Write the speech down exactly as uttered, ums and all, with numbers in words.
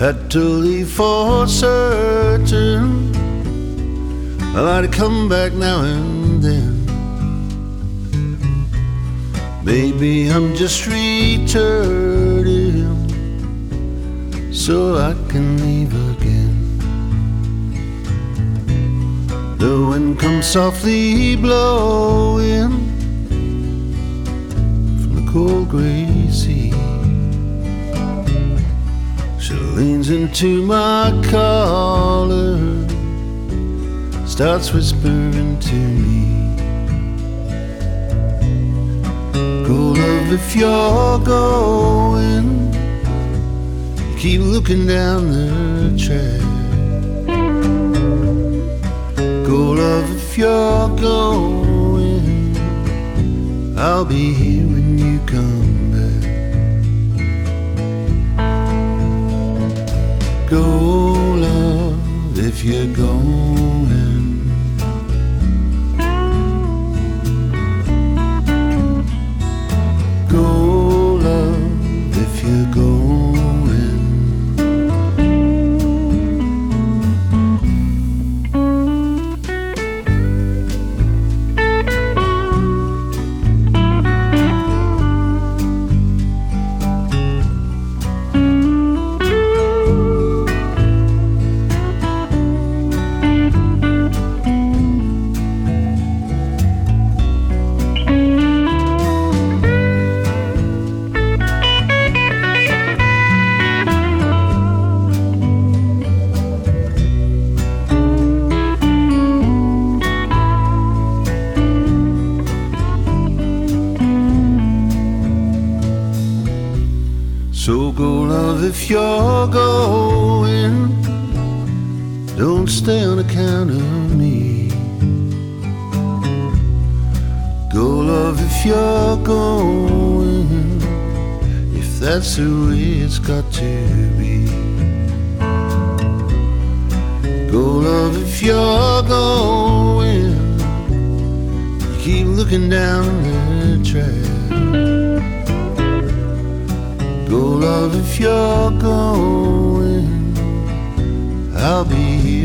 had to leave for certain. I'd come back now and then. Maybe I'm just returning so I can leave again. The wind comes softly blowing from the cold grey sea. She leans into my collar, starts whispering to me, go love if you're going, keep looking down the track. Go love if you're going, I'll be here when you come back. Go love if you're going. Go love if you're going. So go love if you're going, don't stay on account of me. Go love if you're going, if that's the way it's got to be. Go love if you're going, you keep looking down the track. Go love if you're going, I'll be here